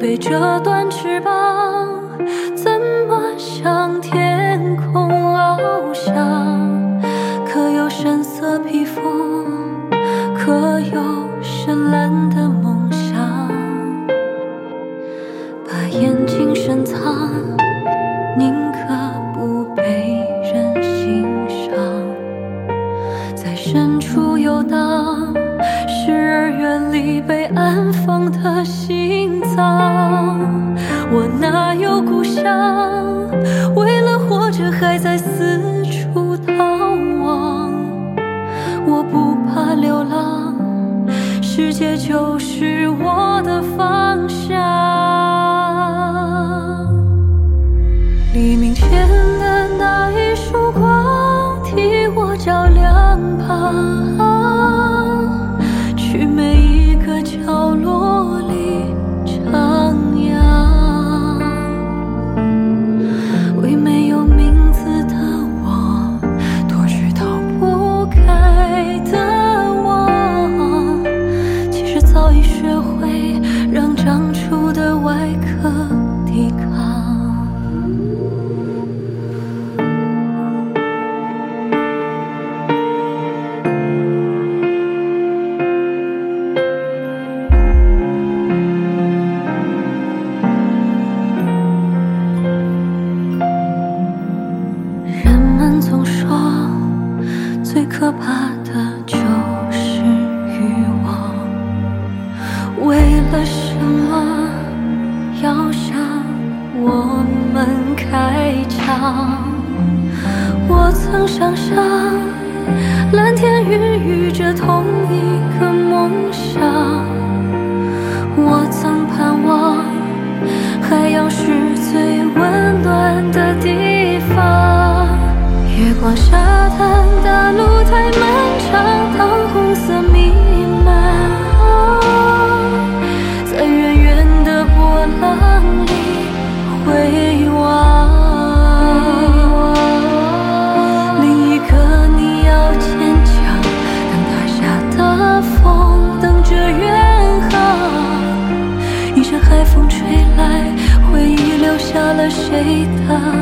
飞这短翅膀，怎么向天空翱翔？可有深色披风，可有深蓝的梦想？把眼睛深藏，宁可不被人欣赏。在深处游荡，时而远离被安放的心脏。我哪有故乡？为了活着还在四处逃亡。我不怕流浪，世界就是我的方向。黎明前的那一束光，替我照亮旁，去每一个角落里徜徉。为没有名字的我，脱去逃不开的网，其实早已学会让长出的外壳抵抗。总说最可怕的就是欲望，为了什么要向我们开枪？我曾想象蓝天孕育着同一个梦想，我曾盼望海洋是最温暖的地方。月光下的大路太漫长，当红色弥漫，在远远的波浪里回望。另一个你要坚强，等塌下的风等着远航。一阵海风吹来，回忆留下了谁的